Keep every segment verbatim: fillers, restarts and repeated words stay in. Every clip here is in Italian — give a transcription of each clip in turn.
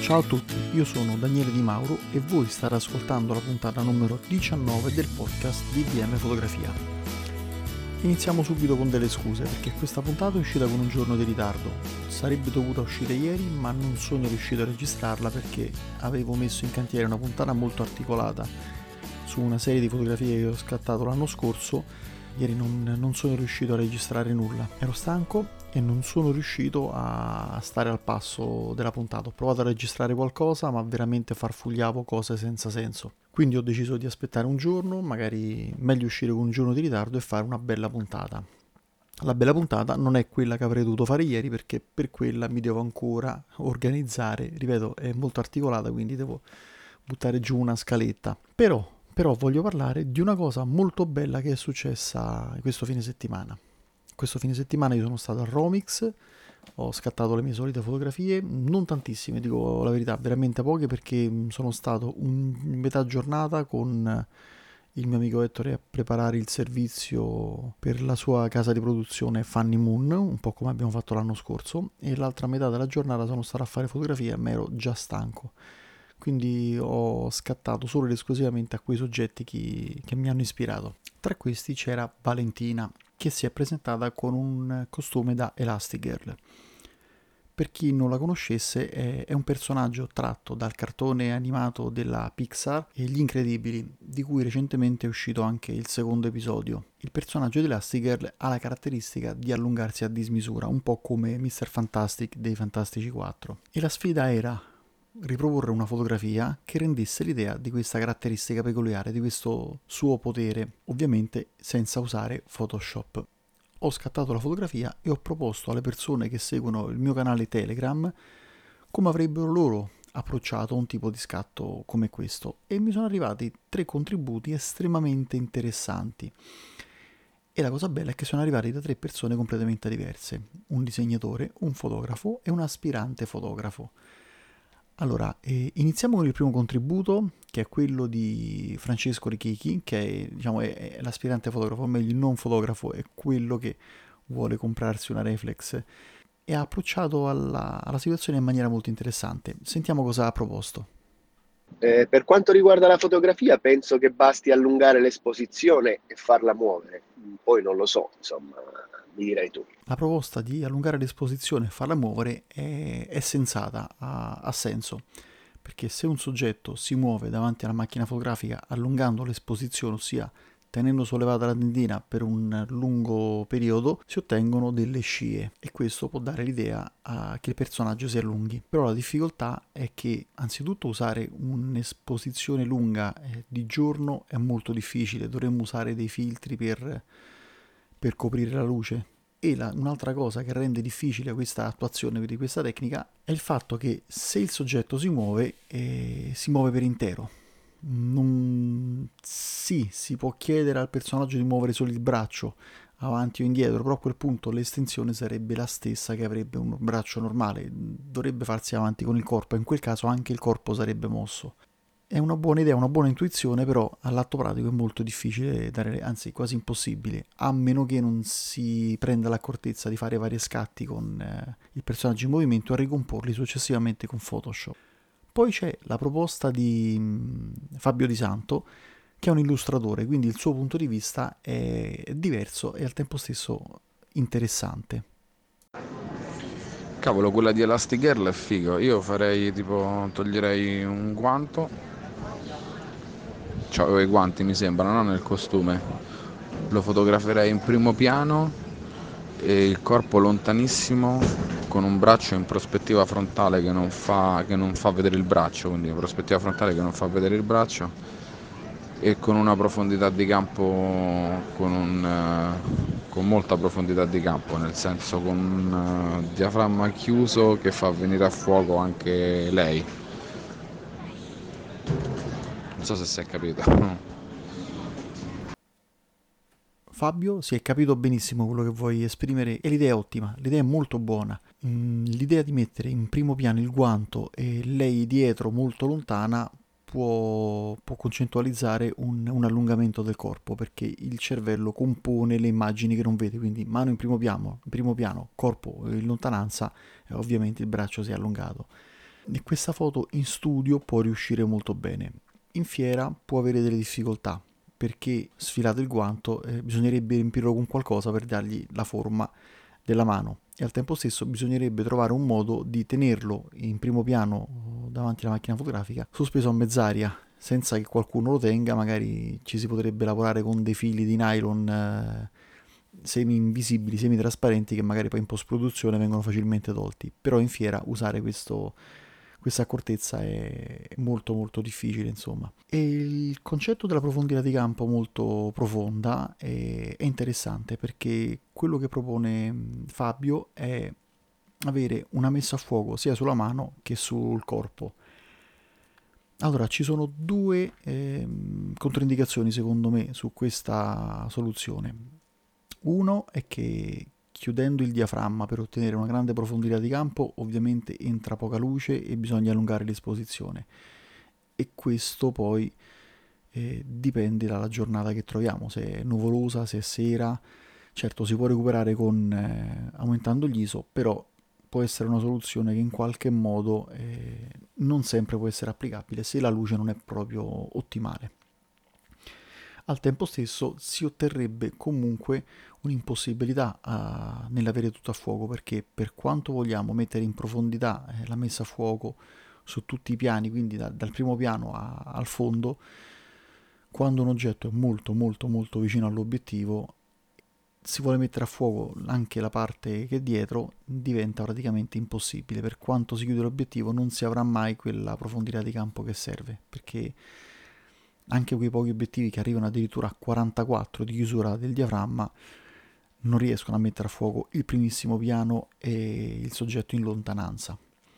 Ciao a tutti, io sono Daniele Di Mauro e voi state ascoltando la puntata numero diciannove del podcast di D M Fotografia. Iniziamo subito con delle scuse perché questa puntata è uscita con un giorno di ritardo. Sarebbe dovuta uscire ieri, ma non sono riuscito a registrarla perché avevo messo in cantiere una puntata molto articolata su una serie di fotografie che ho scattato l'anno scorso. Ieri non, non sono riuscito a registrare nulla, ero stanco e non sono riuscito a stare al passo della puntata. Ho provato a registrare qualcosa, ma veramente farfugliavo cose senza senso. Quindi ho deciso di aspettare un giorno, magari meglio uscire con un giorno di ritardo e fare una bella puntata. La bella puntata non è quella che avrei dovuto fare ieri, perché per quella mi devo ancora organizzare. Ripeto, è molto articolata, quindi devo buttare giù una scaletta. Però, però voglio parlare di una cosa molto bella che è successa questo fine settimana. Questo fine settimana io sono stato a Romix, ho scattato le mie solite fotografie, non tantissime, dico la verità, veramente poche, perché sono stato un, in metà giornata con il mio amico Ettore a preparare il servizio per la sua casa di produzione Funny Moon, un po' come abbiamo fatto l'anno scorso, e l'altra metà della giornata sono stato a fare fotografie, ma ero già stanco. Quindi ho scattato solo ed esclusivamente a quei soggetti che, che mi hanno ispirato. Tra questi c'era Valentina, che si è presentata con un costume da Elastigirl. Per chi non la conoscesse, è, è un personaggio tratto dal cartone animato della Pixar e Gli Incredibili, di cui recentemente è uscito anche il secondo episodio. Il personaggio di Elastigirl ha la caratteristica di allungarsi a dismisura, un po' come mister Fantastic dei Fantastici quattro. E la sfida era riproporre una fotografia che rendesse l'idea di questa caratteristica peculiare, di questo suo potere, ovviamente senza usare Photoshop. Ho scattato la fotografia e ho proposto alle persone che seguono il mio canale Telegram come avrebbero loro approcciato un tipo di scatto come questo, e mi sono arrivati tre contributi estremamente interessanti. E la cosa bella è che sono arrivati da tre persone completamente diverse: un disegnatore, un fotografo e un aspirante fotografo. Allora, eh, iniziamo con il primo contributo, che è quello di Francesco Richichi, che è, diciamo, è, è l'aspirante fotografo, o meglio il non fotografo, è quello che vuole comprarsi una reflex e ha approcciato alla, alla situazione in maniera molto interessante. Sentiamo cosa ha proposto. Eh, per quanto riguarda la fotografia, penso che basti allungare l'esposizione e farla muovere. Poi non lo so, insomma, mi direi tu. La proposta di allungare l'esposizione e farla muovere è, è sensata, ha, ha senso, perché se un soggetto si muove davanti alla macchina fotografica allungando l'esposizione, ossia tenendo sollevata la tendina per un lungo periodo, si ottengono delle scie e questo può dare l'idea a che il personaggio si allunghi. Però la difficoltà è che anzitutto usare un'esposizione lunga eh, di giorno è molto difficile, dovremmo usare dei filtri per, per coprire la luce. E la, un'altra cosa che rende difficile questa attuazione di questa tecnica è il fatto che se il soggetto si muove, eh, si muove per intero. Non... Sì, si può chiedere al personaggio di muovere solo il braccio avanti o indietro, però a quel punto l'estensione sarebbe la stessa che avrebbe un braccio normale, dovrebbe farsi avanti con il corpo, e in quel caso anche il corpo sarebbe mosso. È una buona idea, una buona intuizione, però all'atto pratico è molto difficile dare, anzi quasi impossibile, a meno che non si prenda l'accortezza di fare vari scatti con eh, il personaggio in movimento e ricomporli successivamente con Photoshop. Poi c'è la proposta di mh, Fabio Di Santo, che è un illustratore, quindi il suo punto di vista è diverso e al tempo stesso interessante. Cavolo, quella di Elastigirl è figo. Io farei tipo, toglierei un guanto. Cioè, i guanti mi sembra, no? Nel costume. Lo fotograferei in primo piano e il corpo lontanissimo con un braccio in prospettiva frontale che non fa, che non fa vedere il braccio, quindi in prospettiva frontale che non fa vedere il braccio e con una profondità di campo, con, un, eh, con molta profondità di campo, nel senso con un uh, diaframma chiuso che fa venire a fuoco anche lei. Non so se si è capito. Fabio, si è capito benissimo quello che vuoi esprimere e l'idea è ottima, l'idea è molto buona. Mm, l'idea di mettere in primo piano il guanto e lei dietro molto lontana può, può concettualizzare un, un allungamento del corpo, perché il cervello compone le immagini che non vede, quindi mano in primo piano, in primo piano corpo in lontananza, e ovviamente il braccio si è allungato. E questa foto in studio può riuscire molto bene. In fiera può avere delle difficoltà, perché sfilato il guanto eh, bisognerebbe riempirlo con qualcosa per dargli la forma della mano e al tempo stesso bisognerebbe trovare un modo di tenerlo in primo piano davanti alla macchina fotografica sospeso a mezz'aria senza che qualcuno lo tenga. Magari ci si potrebbe lavorare con dei fili di nylon eh, semi invisibili, semi trasparenti, che magari poi in post produzione vengono facilmente tolti, però in fiera usare questo questa accortezza è molto molto difficile, insomma. E il concetto della profondità di campo molto profonda è, è interessante, perché quello che propone Fabio è avere una messa a fuoco sia sulla mano che sul corpo. Allora, ci sono due eh, controindicazioni secondo me su questa soluzione. Uno è che chiudendo il diaframma per ottenere una grande profondità di campo ovviamente entra poca luce e bisogna allungare l'esposizione, e questo poi eh, dipende dalla giornata che troviamo, se è nuvolosa, se è sera. Certo, si può recuperare con eh, aumentando gli I S O, però può essere una soluzione che in qualche modo eh, non sempre può essere applicabile se la luce non è proprio ottimale. Al tempo stesso si otterrebbe comunque un'impossibilità a, nell'avere tutto a fuoco, perché per quanto vogliamo mettere in profondità eh, la messa a fuoco su tutti i piani, quindi da, dal primo piano a, al fondo, quando un oggetto è molto molto molto vicino all'obiettivo, si vuole mettere a fuoco anche la parte che è dietro, diventa praticamente impossibile. Per quanto si chiude l'obiettivo non si avrà mai quella profondità di campo che serve, perché anche quei pochi obiettivi che arrivano addirittura a quarantaquattro di chiusura del diaframma non riescono a mettere a fuoco il primissimo piano e il soggetto in lontananza.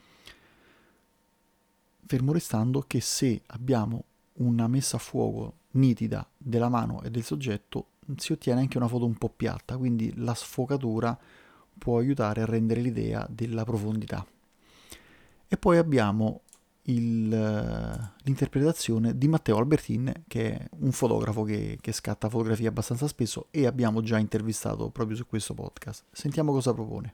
Fermo restando che se abbiamo una messa a fuoco nitida della mano e del soggetto si ottiene anche una foto un po' piatta, quindi la sfocatura può aiutare a rendere l'idea della profondità. E poi abbiamo il, l'interpretazione di Matteo Albertin, che è un fotografo che, che scatta fotografie abbastanza spesso e abbiamo già intervistato proprio su questo podcast. Sentiamo cosa propone.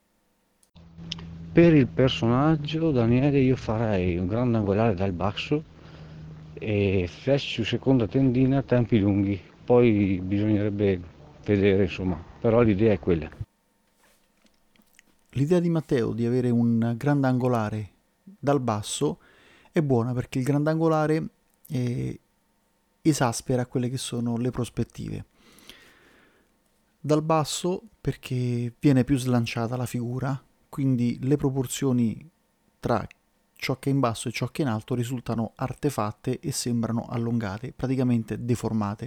Per il personaggio, Daniele, io farei un grande angolare dal basso e flash su seconda tendina a tempi lunghi, poi bisognerebbe vedere, insomma, però l'idea è quella. L'idea di Matteo di avere un grandangolare dal basso è buona, perché il grandangolare eh, esaspera quelle che sono le prospettive. Dal basso perché viene più slanciata la figura, quindi le proporzioni tra ciò che è in basso e ciò che è in alto risultano artefatte e sembrano allungate, praticamente deformate.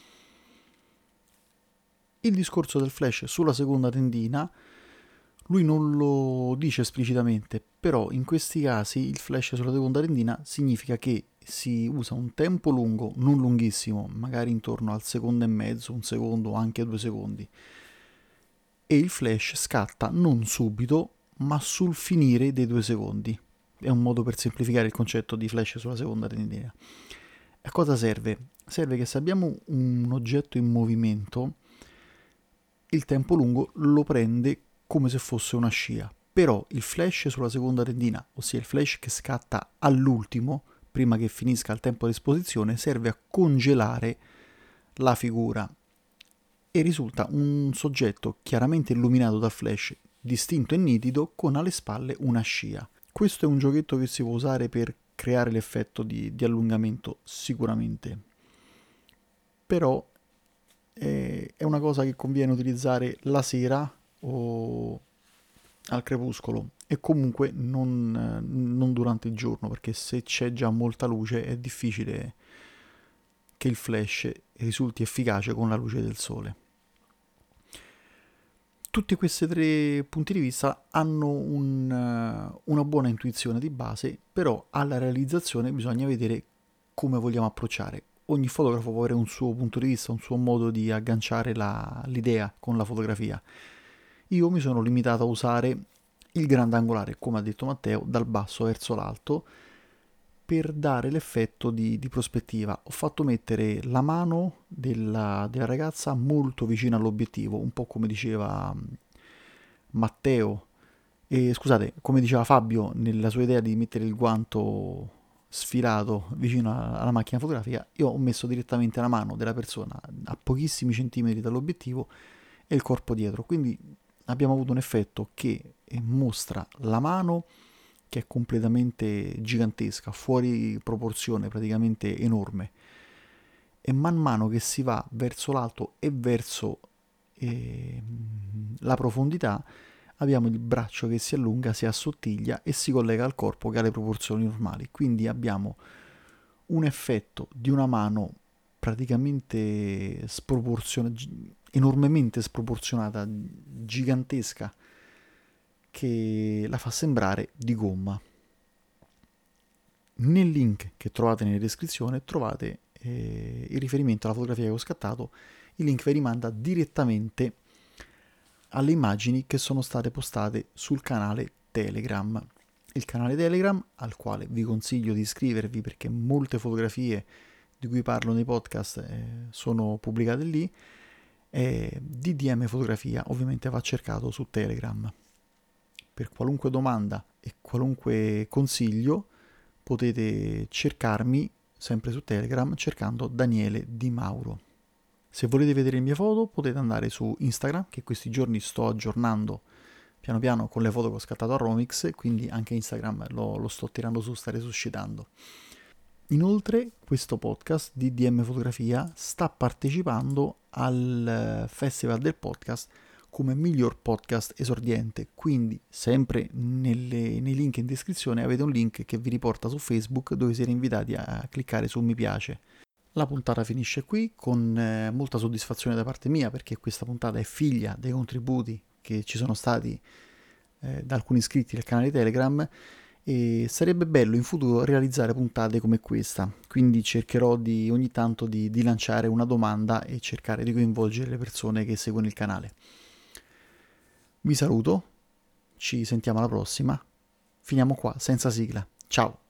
Il discorso del flash sulla seconda tendina, lui non lo dice esplicitamente, però in questi casi il flash sulla seconda tendina significa che si usa un tempo lungo, non lunghissimo, magari intorno al secondo e mezzo, un secondo o anche due secondi, e il flash scatta non subito, ma sul finire dei due secondi. È un modo per semplificare il concetto di flash sulla seconda tendina. A cosa serve? Serve che se abbiamo un oggetto in movimento, il tempo lungo lo prende come se fosse una scia, però il flash sulla seconda tendina, ossia il flash che scatta all'ultimo, prima che finisca il tempo di esposizione, serve a congelare la figura e risulta un soggetto chiaramente illuminato dal flash, distinto e nitido, con alle spalle una scia. Questo è un giochetto che si può usare per creare l'effetto di, di allungamento sicuramente, però è, è una cosa che conviene utilizzare la sera o al crepuscolo, e comunque non, non durante il giorno, perché se c'è già molta luce è difficile che il flash risulti efficace con la luce del sole. Tutti questi tre punti di vista hanno un, una buona intuizione di base, però alla realizzazione bisogna vedere come vogliamo approcciare. Ogni fotografo può avere un suo punto di vista, un suo modo di agganciare la, l'idea con la fotografia. Io mi sono limitato a usare il grandangolare, come ha detto Matteo, dal basso verso l'alto, per dare l'effetto di, di prospettiva. Ho fatto mettere la mano della, della ragazza molto vicina all'obiettivo, un po' come diceva Matteo E scusate, come diceva Fabio, nella sua idea di mettere il guanto sfilato vicino a- alla macchina fotografica, io ho messo direttamente la mano della persona a pochissimi centimetri dall'obiettivo e il corpo dietro. Quindi abbiamo avuto un effetto che eh, mostra la mano che è completamente gigantesca, fuori proporzione, praticamente enorme. E man mano che si va verso l'alto e verso eh, la profondità, abbiamo il braccio che si allunga, si assottiglia e si collega al corpo che ha le proporzioni normali. Quindi abbiamo un effetto di una mano praticamente sproporzionata, enormemente sproporzionata, gigantesca, che la fa sembrare di gomma. Nel link che trovate nella descrizione trovate eh, il riferimento alla fotografia che ho scattato. Il link vi rimanda direttamente alle immagini che sono state postate sul canale Telegram. Il canale Telegram al quale vi consiglio di iscrivervi perché molte fotografie di cui parlo nei podcast eh, sono pubblicate lì. È D D M Fotografia, ovviamente va cercato su Telegram. Per qualunque domanda e qualunque consiglio potete cercarmi sempre su Telegram cercando Daniele Di Mauro. Se volete vedere le mie foto potete andare su Instagram, che questi giorni sto aggiornando piano piano con le foto che ho scattato a Romix, quindi anche Instagram lo, lo sto tirando su, sta resuscitando. Inoltre questo podcast D D M Fotografia sta partecipando al Festival del Podcast come miglior podcast esordiente, quindi sempre nelle, nei link in descrizione avete un link che vi riporta su Facebook dove siete invitati a cliccare su mi piace. La puntata finisce qui con eh, molta soddisfazione da parte mia perché questa puntata è figlia dei contributi che ci sono stati eh, da alcuni iscritti del canale Telegram e sarebbe bello in futuro realizzare puntate come questa, quindi cercherò di ogni tanto di, di lanciare una domanda e cercare di coinvolgere le persone che seguono il canale. Vi saluto, ci sentiamo alla prossima, finiamo qua senza sigla, ciao!